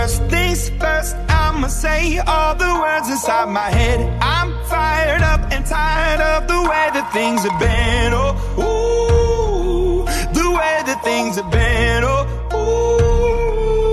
First things first, I'ma say all the words inside my head. I'm fired up and tired of the way that things have been. Oh, ooh, the way that things have been. Oh, ooh.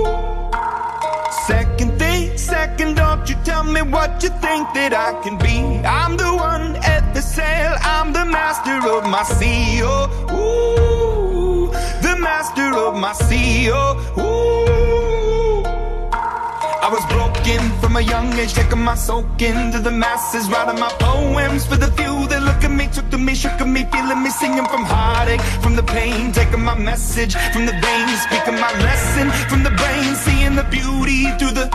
Second, don't you tell me what you think that I can be. I'm the one at the sail, I'm the master of my sea. Oh, ooh, the master of my sea. Oh, ooh. I was broken from a young age, taking my soak into the masses, writing my poems for the few that look at me, took to me, shook at me, feeling me, singing from heartache, from the pain, taking my message from the veins, speaking my lesson from the brain, seeing the beauty through the...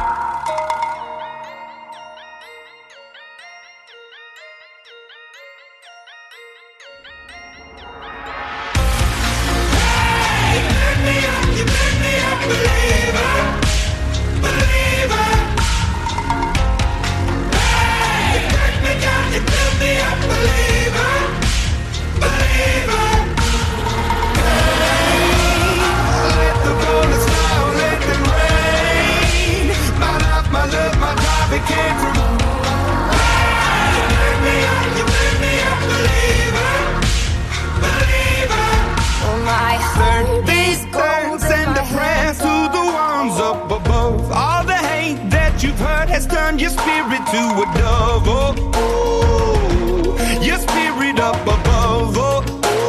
has turned your spirit to a dove. Oh, ooh, your spirit up above. Oh,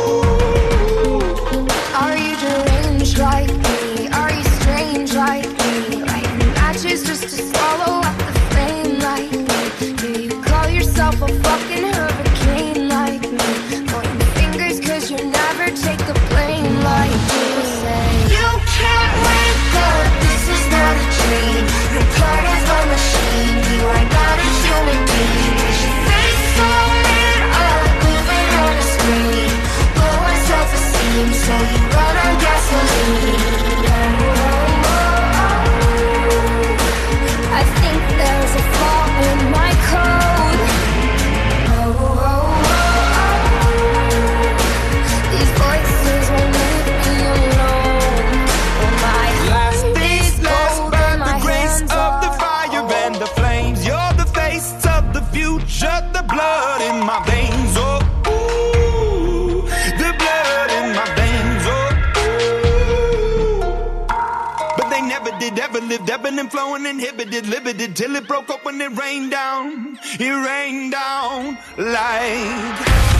ooh. Are you deranged like me? Are you strange like me? Lighting matches just to swallow up the flame like me? Do you call yourself a fucking hurricane like me? Pointing fingers cause you never take the blame like me. Say you can't wake up, this is not a dream. You're part of a machine, you are not a human being. Your face so lit up, moving on a screen. Low on self-esteem, so you run on gasoline. I think there's a flaw in my code. These voices won't leave me alone. My last things last, gold by and my the grace hands of the are fire and the flames. You're the face of the future, the blood in my veins. Oh, ooh, the blood in my veins. Oh, ooh. But they never did, ever lived, ebbing and flowing, inhibited, limited, till it broke up when it rained down. It rained down like